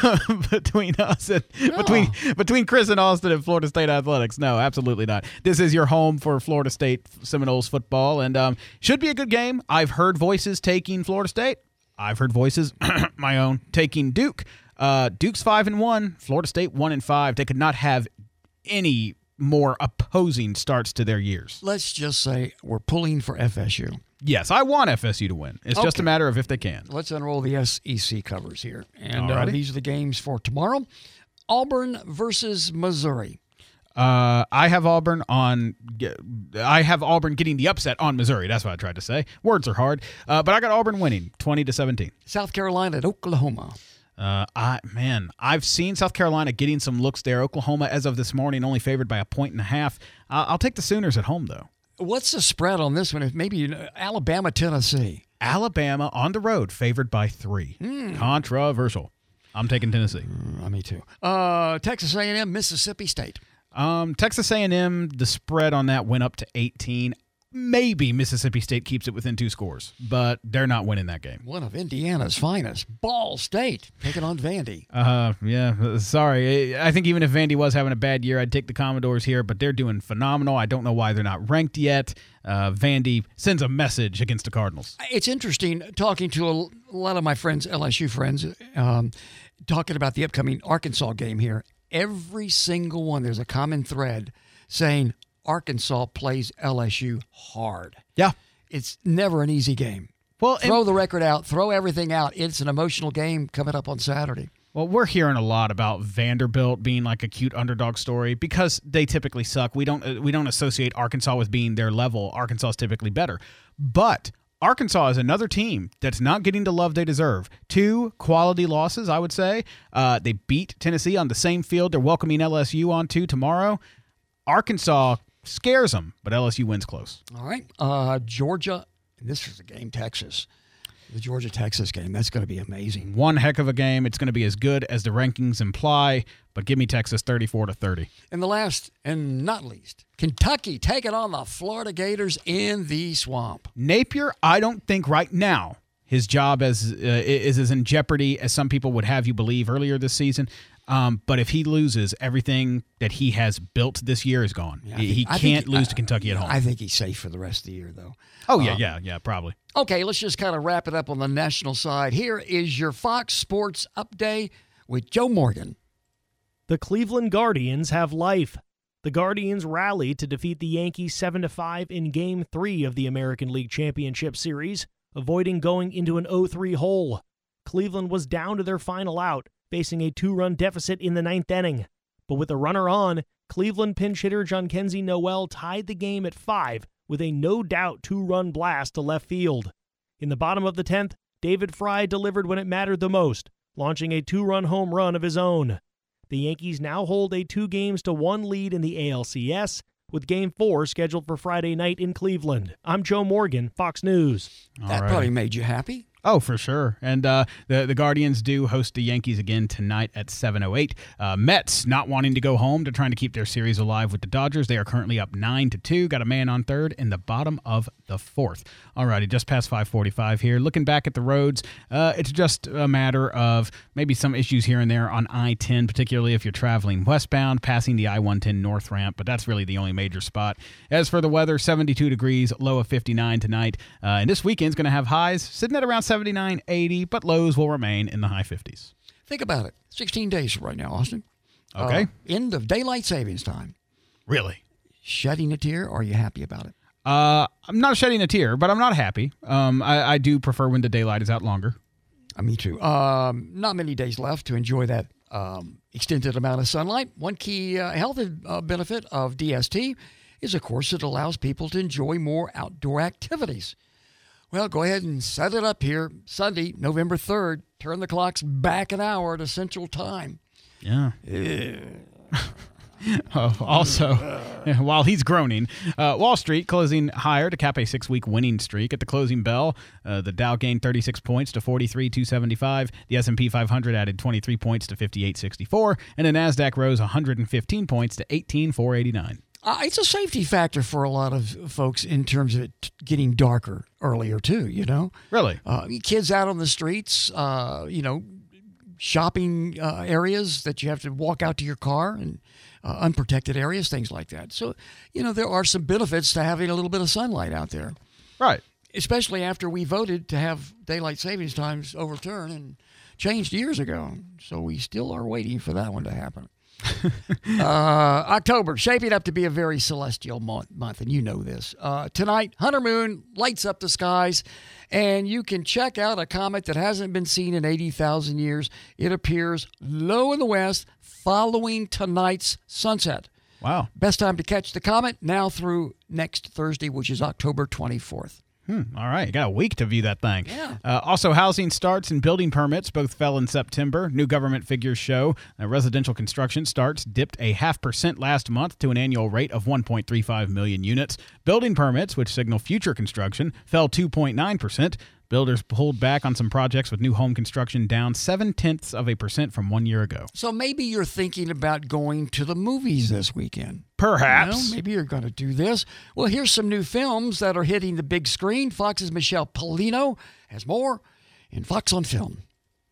between us and no. between between Chris and Austin and Florida State athletics. No, absolutely not. This is your home for Florida State Seminoles football, and um, should be a good game. I've heard voices taking Florida State. I've heard voices, my own, taking Duke. Uh, Duke's five and one. Florida State one and five. They could not have any more opposing starts to their years.
Let's just say we're pulling for F S U.
Yes, I want F S U to win. It's okay. Just a matter of if they can.
Let's unroll the S E C covers here, and uh, these are the games for tomorrow: Auburn versus Missouri.
Uh, I have Auburn on. I have Auburn getting the upset on Missouri. That's what I tried to say. Words are hard, uh, but I got Auburn winning twenty to seventeen.
South Carolina at Oklahoma.
Uh, I man, I've seen South Carolina getting some looks there. Oklahoma, as of this morning, only favored by a point and a half. Uh, I'll take the Sooners at home, though.
What's the spread on this one? If maybe you know, Alabama, Tennessee.
Alabama on the road, favored by three. Mm. Controversial. I'm taking Tennessee.
Uh, me too. Uh, Texas A and M, Mississippi State.
Um, Texas A and M, the spread on that went up to eighteen. Maybe Mississippi State keeps it within two scores, but they're not winning that game.
One of Indiana's finest, Ball State, taking on Vandy.
Uh, yeah, sorry. I think even if Vandy was having a bad year, I'd take the Commodores here, but they're doing phenomenal. I don't know why they're not ranked yet. Uh, Vandy sends a message against the Cardinals.
It's interesting talking to a lot of my friends, L S U friends, um, talking about the upcoming Arkansas game here. Every single one, there's a common thread saying Arkansas plays L S U hard.
Yeah.
It's never an easy game. Well, throw the record out, throw everything out. It's an emotional game coming up on Saturday.
Well, we're hearing a lot about Vanderbilt being like a cute underdog story because they typically suck. We don't we don't associate Arkansas with being their level. Arkansas is typically better. But Arkansas is another team that's not getting the love they deserve. Two quality losses, I would say. Uh, they beat Tennessee on the same field they're welcoming L S U on to tomorrow. Arkansas scares them, but L S U wins close.
All right. Uh, Georgia, this is a game, Texas. The Georgia-Texas game, that's going to be amazing.
One heck of a game. It's going to be as good as the rankings imply, but give me Texas thirty-four to thirty.
And the last, and not least, Kentucky taking on the Florida Gators in the swamp.
Napier, I don't think right now his job as uh, is as in jeopardy as some people would have you believe earlier this season. Um, but if he loses, everything that he has built this year is gone. Yeah, he, think, he can't lose uh, to Kentucky at home.
I think he's safe for the rest of the year, though.
Oh, yeah,
um,
yeah, yeah, probably.
Okay, let's just kind of wrap it up on the national side. Here is your Fox Sports Update with Joe Morgan.
The Cleveland Guardians have life. The Guardians rallied to defeat the Yankees seven to five in Game three of the American League Championship Series, avoiding going into an oh three hole. Cleveland was down to their final out, facing a two-run deficit in the ninth inning. But with a runner on, Cleveland pinch hitter Jhonkensy Noel tied the game at five with a no-doubt two-run blast to left field. In the bottom of the tenth, David Fry delivered when it mattered the most, launching a two-run home run of his own. The Yankees now hold a two games to one lead in the A L C S, with Game four scheduled for Friday night in Cleveland. I'm Joe Morgan, Fox News.
That
Alrighty.
Probably made you happy.
Oh, for sure. And uh, the, the Guardians do host the Yankees again tonight at seven oh eight. Uh, Mets not wanting to go home. They're trying to keep their series alive with the Dodgers. They are currently up nine to two. Got a man on third in the bottom of the fourth. All righty, just past five forty-five here. Looking back at the roads, uh, it's just a matter of maybe some issues here and there on I ten, particularly if you're traveling westbound, passing the I one ten north ramp, but that's really the only major spot. As for the weather, seventy-two degrees, low of fifty-nine tonight. Uh, and this weekend's going to have highs sitting at around seventy-nine, eighty, but lows will remain in the high fifties.
Think about it. sixteen days from right now, Austin.
Okay.
Uh, end of daylight savings time.
Really?
Shedding a tear, or are you happy about it?
Uh, I'm not shedding a tear, but I'm not happy. Um, I, I do prefer when the daylight is out longer.
Uh, me too. Um, not many days left to enjoy that um, extended amount of sunlight. One key uh, health uh, benefit of D S T is, of course, it allows people to enjoy more outdoor activities. Well, go ahead and set it up here. Sunday, November third. Turn the clocks back an hour to Central Time.
Yeah. oh, also, while he's groaning, uh, Wall Street closing higher to cap a six-week winning streak. At the closing bell, uh, the Dow gained thirty-six points to forty-three two seventy-five. The S and P five hundred added twenty-three points to fifty-eight sixty-four. And the NASDAQ rose one hundred fifteen points to eighteen four eighty-nine.
Uh, it's a safety factor for a lot of folks in terms of it getting darker earlier, too, you know?
Really?
Uh, kids out on the streets, uh, you know, shopping uh, areas that you have to walk out to your car and uh, unprotected areas, things like that. So, you know, there are some benefits to having a little bit of sunlight out there.
Right. Especially
after we voted to have daylight savings times overturned and changed years ago. So we still are waiting for that one to happen. uh, October, shaping up to be a very celestial month, month and you know this. Uh, tonight, Hunter Moon lights up the skies, and you can check out a comet that hasn't been seen in eighty thousand years. It appears low in the west following tonight's sunset.
Wow.
Best time to catch the comet now through next Thursday, which is October twenty-fourth.
Hmm, all right, you got a week to view that thing.
Yeah.
Uh, also, housing starts and building permits both fell in September. New government figures show that residential construction starts dipped a half percent last month to an annual rate of one point three five million units. Building permits, which signal future construction, fell two point nine percent. Builders pulled back on some projects with new home construction down seven-tenths of a percent from one year ago.
So maybe you're thinking about going to the movies this weekend.
Perhaps.
You know, maybe you're going to do this. Well, here's some new films that are hitting the big screen. Fox's Michelle Pollino has more in Fox on Film.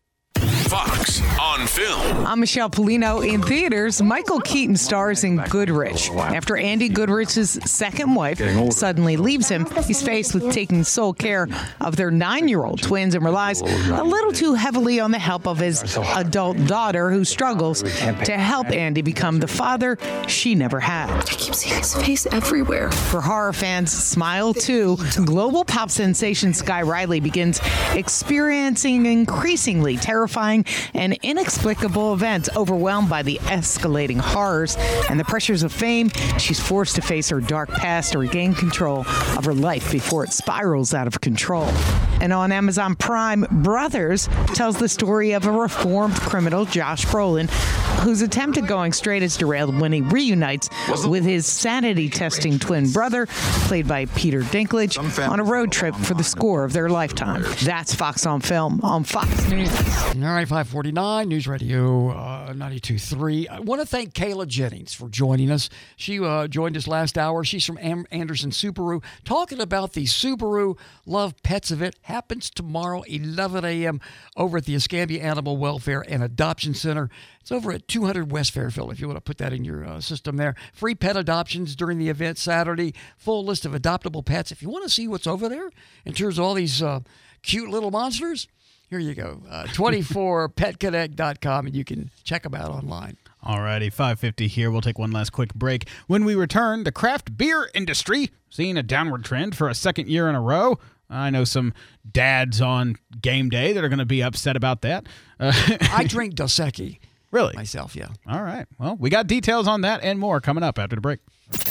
Fox on Film.
I'm Michelle Pollino. In theaters, Michael Keaton stars in Goodrich. After Andy Goodrich's second wife suddenly leaves him, he's faced with taking sole care of their nine-year-old twins and relies a little too heavily on the help of his adult daughter, who struggles to help Andy become the father she never had.
I keep seeing his face everywhere.
For horror fans, Smile two, global pop sensation Sky Riley begins experiencing increasingly terrifying terrifying and inexplicable events. Overwhelmed by the escalating horrors and the pressures of fame, she's forced to face her dark past to regain control of her life before it spirals out of control. And on Amazon Prime, Brothers tells the story of a reformed criminal, Josh Brolin, whose attempt at going straight is derailed when he reunites with his sanity-testing twin brother, played by Peter Dinklage, on a road trip for the score of their lifetime. That's Fox on Film on Fox News.
All right, five forty-nine, News Radio uh, ninety-two point three. I want to thank Kayla Jennings for joining us. She uh, joined us last hour. She's from Am- Anderson Subaru, talking about the Subaru Love Pets event. Happens tomorrow, eleven a.m. over at the Escambia Animal Welfare and Adoption Center. It's over at two hundred West Fairfield, if you want to put that in your uh, system there. Free pet adoptions during the event Saturday. Full list of adoptable pets. If you want to see what's over there in terms of all these uh, cute little monsters, here you go. Uh, twenty-four pet connect dot com, and you can check them out online.
All righty, five fifty here. We'll take one last quick break. When we return, the craft beer industry seeing a downward trend for a second year in a row. I know some dads on game day that are going to be upset about that. Uh,
I drink Dos Equis.
Really?
Myself, yeah.
All right. Well, we got details on that and more coming up after the break.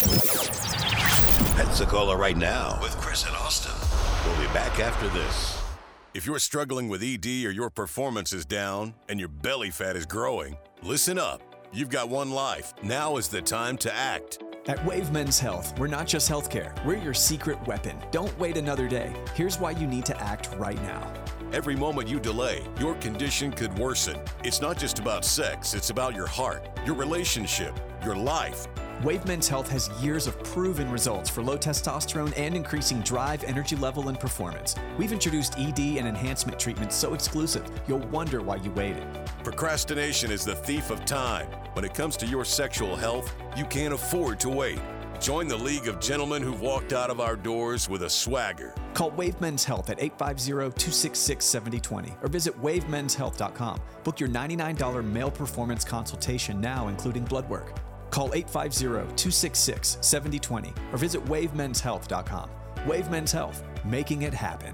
Pensacola Right Now with Chris and Austin. We'll be back after this.
If you're struggling with E D or your performance is down and your belly fat is growing, listen up. You've got one life. Now is the time to act.
At Wave Men's Health, we're not just healthcare. We're your secret weapon. Don't wait another day. Here's why you need to act right now.
Every moment you delay, your condition could worsen. It's not just about sex, it's about your heart, your relationship, your life.
Wave Men's Health has years of proven results for low testosterone and increasing drive, energy level, and performance. We've introduced E D and enhancement treatments so exclusive, you'll wonder why you waited.
Procrastination is the thief of time. When it comes to your sexual health, you can't afford to wait. Join the League of Gentlemen who've walked out of our doors with a swagger.
Call Wave Men's Health at eight five zero, two six six, seven zero two zero or visit wave mens health dot com. Book your ninety-nine dollars male performance consultation now, including blood work. Call eight five zero, two six six, seven zero two zero or visit wave mens health dot com. Wave Men's Health, making it happen.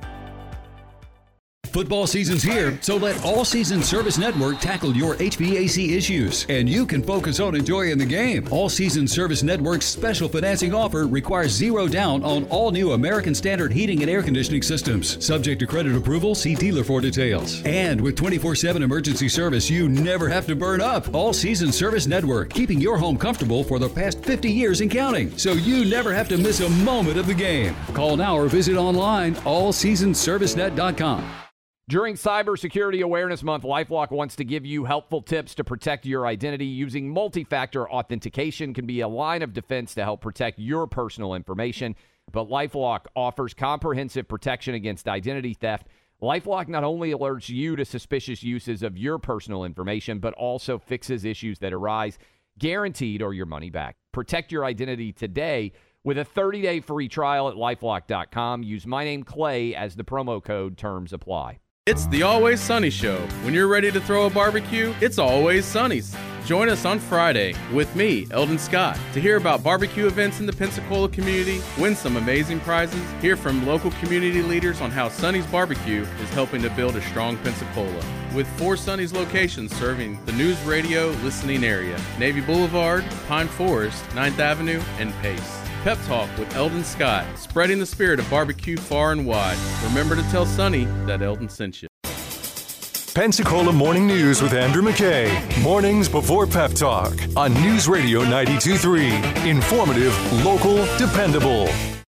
Football season's here, so let All Season Service Network tackle your H V A C issues, and you can focus on enjoying the game. All Season Service Network's special financing offer requires zero down on all new American Standard heating and air conditioning systems. Subject to credit approval, see dealer for details. And with twenty-four seven emergency service, you never have to burn up. All Season Service Network, keeping your home comfortable for the past fifty years and counting, so you never have to miss a moment of the game. Call now or visit online, all season service net dot com.
During Cybersecurity Awareness Month, LifeLock wants to give you helpful tips to protect your identity. Using multi-factor authentication can be a line of defense to help protect your personal information, but LifeLock offers comprehensive protection against identity theft. LifeLock not only alerts you to suspicious uses of your personal information, but also fixes issues that arise, guaranteed or your money back. Protect your identity today with a thirty-day free trial at lifelock dot com. Use my name Clay as the promo code. Terms apply.
It's the Always Sunny Show. When you're ready to throw a barbecue, it's Always Sunny's. Join us on Friday with me, Eldon Scott, to hear about barbecue events in the Pensacola community, win some amazing prizes, hear from local community leaders on how Sunny's Barbecue is helping to build a strong Pensacola. With four Sunny's locations serving the News Radio listening area, Navy Boulevard, Pine Forest, ninth Avenue, and Pace. Pep Talk with Eldon Scott, spreading the spirit of barbecue far and wide. Remember to tell Sonny that Eldon sent you.
Pensacola Morning News with Andrew McKay. Mornings before Pep Talk on News Radio ninety-two point three. Informative, local, dependable.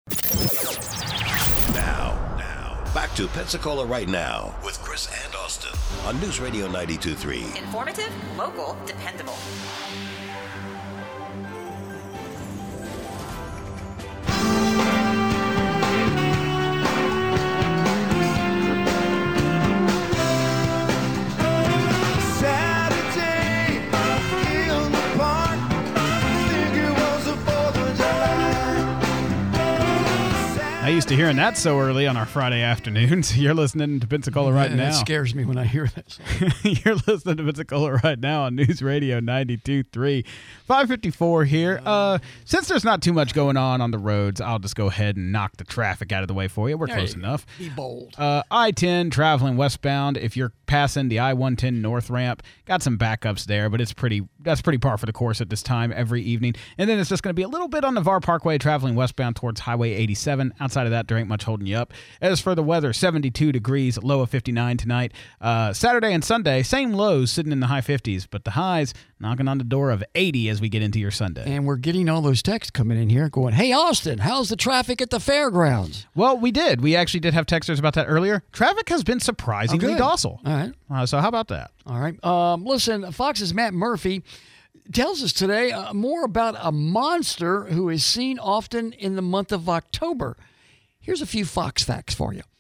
Now, now, back to Pensacola Right Now with Chris and Austin on News Radio ninety-two point three.
Informative, local, dependable.
I used to hearing that so early on our Friday afternoons. You're listening to Pensacola Right
yeah,
Now.
That scares me when I hear that.
You're listening to Pensacola Right Now on News Radio ninety-two point three. five fifty-four here. Uh, since there's not too much going on on the roads, I'll just go ahead and knock the traffic out of the way for you. We're
There
close
you
enough.
Be bold.
Uh, I ten traveling westbound. If you're passing the I one ten North ramp. Got some backups there, but it's pretty. That's pretty par for the course at this time every evening. And then it's just going to be a little bit on Navarre Parkway traveling westbound towards Highway eighty-seven. Outside of that, there ain't much holding you up. As for the weather, seventy-two degrees, low of fifty-nine tonight. Uh, Saturday and Sunday, same lows sitting in the high fifties, but the highs knocking on the door of eighty as we get into your Sunday.
And we're getting all those texts coming in here going, hey, Austin, how's the traffic at the fairgrounds?
Well, we did. We actually did have texters about that earlier. Traffic has been surprisingly
oh,
docile.
All right.
Uh, so how about that?
All right. Um, listen, Fox's Matt Murphy tells us today uh, more about a monster who is seen often in the month of October. Here's a few Fox facts for you.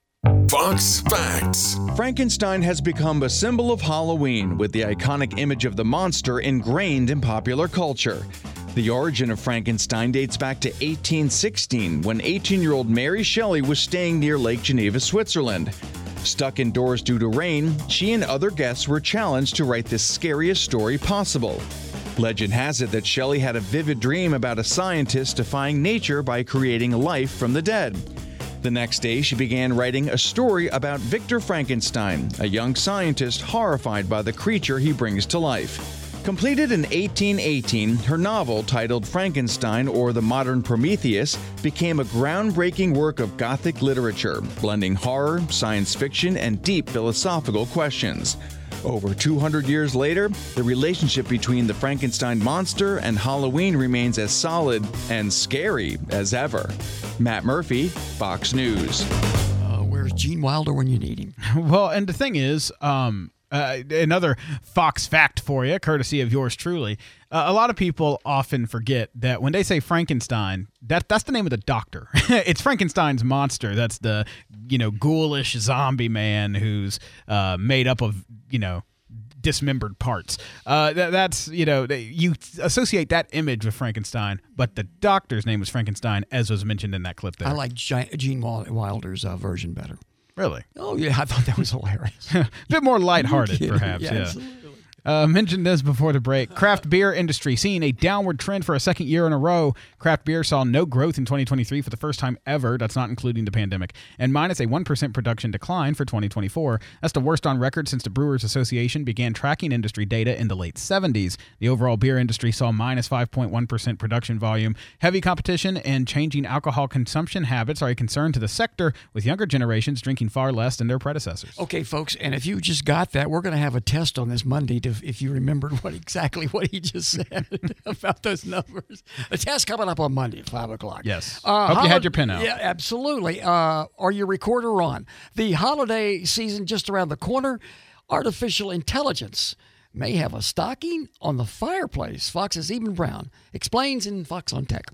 Fox Facts.
Frankenstein has become a symbol of Halloween, with the iconic image of the monster ingrained in popular culture. The origin of Frankenstein dates back to eighteen sixteen, when eighteen-year-old Mary Shelley was staying near Lake Geneva, Switzerland. Stuck indoors due to rain, she and other guests were challenged to write the scariest story possible. Legend has it that Shelley had a vivid dream about a scientist defying nature by creating life from the dead. The next day, she began writing a story about Victor Frankenstein, a young scientist horrified by the creature he brings to life. Completed in eighteen eighteen, her novel, titled Frankenstein or the Modern Prometheus, became a groundbreaking work of Gothic literature, blending horror, science fiction, and deep philosophical questions. Over two hundred years later, the relationship between the Frankenstein monster and Halloween remains as solid and scary as ever. Matt Murphy, Fox News.
Uh, where's Gene Wilder when you need him?
Well, and the thing is, um, uh, another Fox fact for you, courtesy of yours truly. Uh, a lot of people often forget that when they say Frankenstein, that that's the name of the doctor. It's Frankenstein's monster. That's the, you know, ghoulish zombie man who's uh, made up of, you know, dismembered parts. Uh, that, that's, you know, you associate that image with Frankenstein, but the doctor's name was Frankenstein, as was mentioned in that clip there.
I like Gene Wilder's uh, version better.
Really?
Oh, yeah. I thought that was hilarious.
A bit more lighthearted,
yeah,
perhaps.
Yeah,
yeah.
absolutely.
Uh, mentioned this before the break. Craft beer industry seeing a downward trend for a second year in a row. Craft beer saw no growth in twenty twenty-three for the first time ever. That's not including the pandemic. And minus a one percent production decline for twenty twenty-four. That's the worst on record since the Brewers Association began tracking industry data in the late seventies. The overall beer industry saw minus five point one percent production volume. Heavy competition and changing alcohol consumption habits are a concern to the sector, with younger generations drinking far less than their predecessors.
Okay, folks, and if you just got that, we're going to have a test on this Monday to, if you remembered what exactly what he just said about those numbers. The test coming up on Monday at five o'clock.
Yes.
Uh,
Hope
hol-
you had your pen out.
Yeah, absolutely. Uh, are your recorder on? The holiday season just around the corner. Artificial intelligence may have a stocking on the fireplace. Fox's Eben Brown explains in Fox on Tech.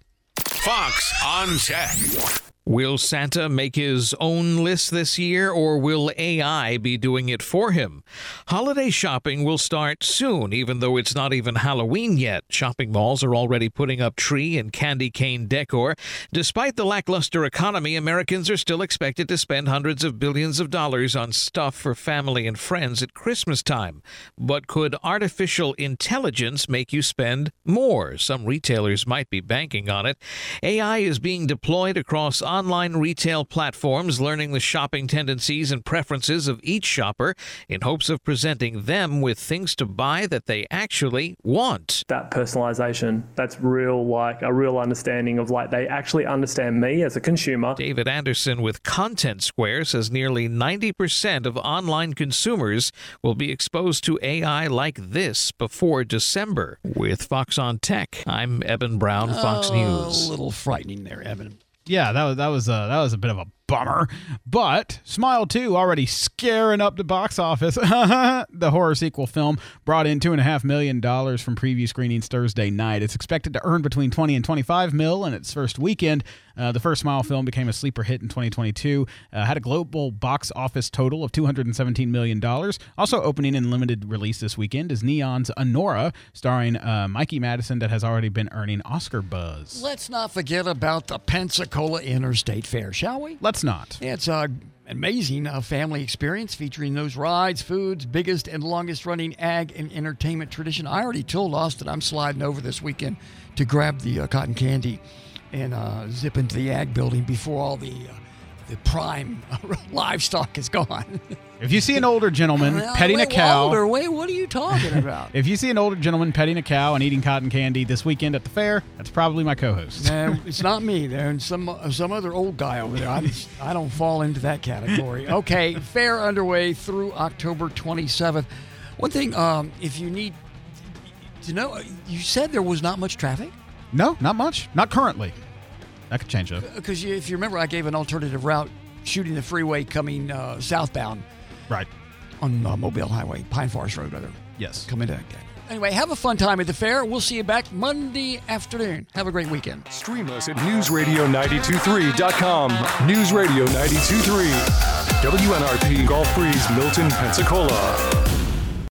Fox on Tech.
Will Santa make his own list this year, or will A I be doing it for him? Holiday shopping will start soon, even though it's not even Halloween yet. Shopping malls are already putting up tree and candy cane decor. Despite the lackluster economy, Americans are still expected to spend hundreds of billions of dollars on stuff for family and friends at Christmas time. But could artificial intelligence make you spend more? Some retailers might be banking on it. A I is being deployed across online retail platforms, learning the shopping tendencies and preferences of each shopper in hopes of presenting them with things to buy that they actually want.
That personalization, that's real, like a real understanding of, like, they actually understand me as a consumer.
David Anderson with Content Square says nearly ninety percent of online consumers will be exposed to A I like this before December. With Fox on Tech, I'm Eben Brown, Fox
oh,
News.
A little frightening there, Evan.
Yeah, that was that was a that was a bit of a bummer. But Smile two already scaring up the box office. The horror sequel film brought in two and a half million dollars from preview screenings Thursday night. It's expected to earn between twenty and twenty-five mil in its first weekend. Uh, the first Smile film became a sleeper hit in twenty twenty-two. Uh, had a global box office total of two hundred seventeen million dollars. Also opening in limited release this weekend is Neon's Anora, starring uh, Mikey Madison, that has already been earning Oscar buzz.
Let's not forget about the Pensacola Interstate Fair, shall we?
Let's not.
It's a amazing uh, family experience featuring those rides, foods, biggest and longest running ag and entertainment tradition. I already told Austin I'm sliding over this weekend to grab the uh, cotton candy and uh, zip into the ag building before all the uh, the prime livestock is gone.
If you see an older gentleman
Well,
petting
wait,
a cow,
Older, wait, what are you talking about?
if you see an older gentleman petting a cow and eating cotton candy this weekend at the fair, that's probably my co-host.
No, it's not me. There's some some other old guy over there. I, I don't fall into that category. Okay, fair underway through October twenty-seventh. One thing, um, if you need to know, you said there was not much traffic?
No, not much. Not currently. That could change, though.
Because if you remember, I gave an alternative route shooting the freeway coming uh, southbound.
Right.
On uh, Mobile Highway, Pine Forest Road, rather.
Yes.
Coming to Anyway, have a fun time at the fair. We'll see you back Monday afternoon. Have a great weekend.
Stream us at news radio nine two three dot com. News Radio ninety-two point three. W N R P Gulf Breeze, Milton, Pensacola.